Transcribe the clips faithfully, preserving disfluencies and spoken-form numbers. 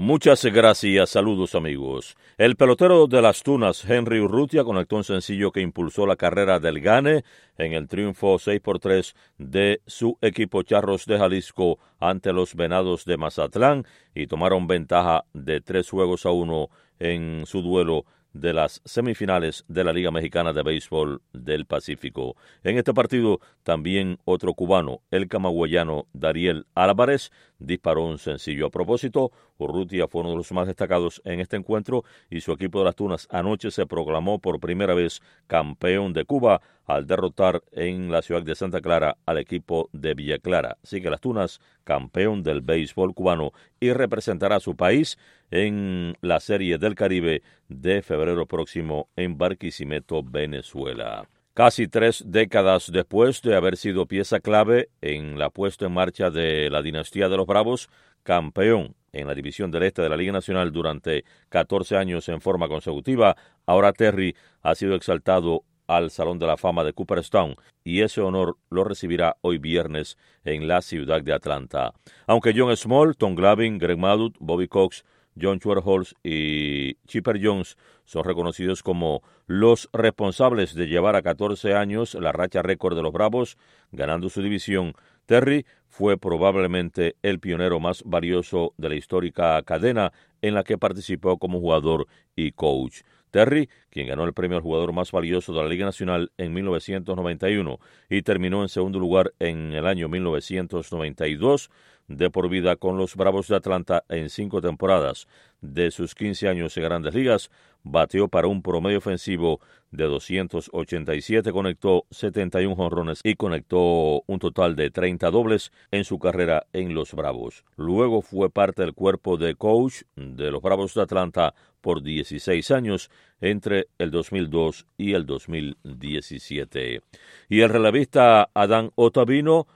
Muchas gracias, saludos amigos. El pelotero de las Tunas, Henry Urrutia, conectó un sencillo que impulsó la carrera del Gane en el triunfo seis por tres de su equipo Charros de Jalisco ante los Venados de Mazatlán y tomaron ventaja de tres juegos a uno en su duelo de las semifinales de la Liga Mexicana de Béisbol del Pacífico. En este partido, también otro cubano, el camagüeyano Dariel Álvarez, disparó un sencillo. A propósito, Urrutia fue uno de los más destacados en este encuentro y su equipo de las Tunas anoche se proclamó por primera vez campeón de Cuba al derrotar en la ciudad de Santa Clara al equipo de Villa Clara. Así que las Tunas, campeón del béisbol cubano y representará a su país en la Serie del Caribe de febrero próximo en Barquisimeto, Venezuela. Casi tres décadas después de haber sido pieza clave en la puesta en marcha de la dinastía de los Bravos, campeón en la División del Este de la Liga Nacional durante catorce años en forma consecutiva, ahora Terry ha sido exaltado al Salón de la Fama de Cooperstown y ese honor lo recibirá hoy viernes en la ciudad de Atlanta. Aunque John Small, Tom Glavine, Greg Maddux, Bobby Cox, John Schwartz y Chipper Jones son reconocidos como los responsables de llevar a catorce años la racha récord de los Bravos, ganando su división. Terry fue probablemente el pionero más valioso de la histórica cadena en la que participó como jugador y coach. Terry, quien ganó el premio al jugador más valioso de la Liga Nacional en mil novecientos noventa y uno y terminó en segundo lugar en el año mil novecientos noventa y dos, de por vida con los Bravos de Atlanta en cinco temporadas. De sus quince años en Grandes Ligas, bateó para un promedio ofensivo de doscientos ochenta y siete, conectó setenta y uno jonrones y conectó un total de treinta dobles en su carrera en los Bravos. Luego fue parte del cuerpo de coach de los Bravos de Atlanta por dieciséis años, entre el dos mil dos y el dos mil diecisiete. Y el relevista Adán Ottavino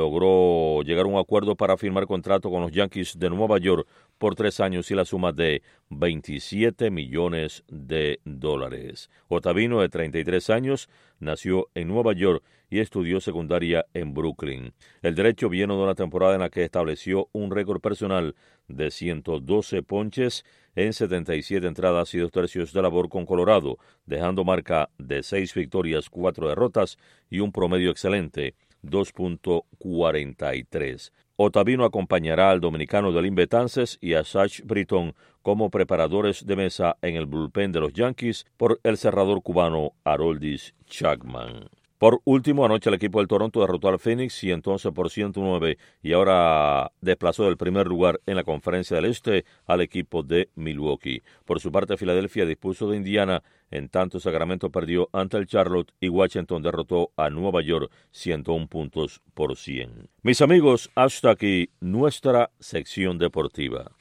logró llegar a un acuerdo para firmar contrato con los Yankees de Nueva York por tres años y la suma de veintisiete millones de dólares. Ottavino, de treinta y tres años, nació en Nueva York y estudió secundaria en Brooklyn. El derecho viene de una temporada en la que estableció un récord personal de ciento doce ponches en setenta y siete entradas y dos tercios de labor con Colorado, dejando marca de seis victorias, cuatro derrotas y un promedio excelente, dos punto cuarenta y tres. Ottavino acompañará al dominicano Delin Betances y a Zach Britton como preparadores de mesa en el bullpen de los Yankees por el cerrador cubano Aroldis Chapman. Por último, anoche el equipo del Toronto derrotó al Phoenix ciento once por ciento nueve y ahora desplazó del primer lugar en la Conferencia del Este al equipo de Milwaukee. Por su parte, Filadelfia dispuso de Indiana, en tanto Sacramento perdió ante el Charlotte y Washington derrotó a Nueva York ciento uno puntos por cien. Mis amigos, hasta aquí nuestra sección deportiva.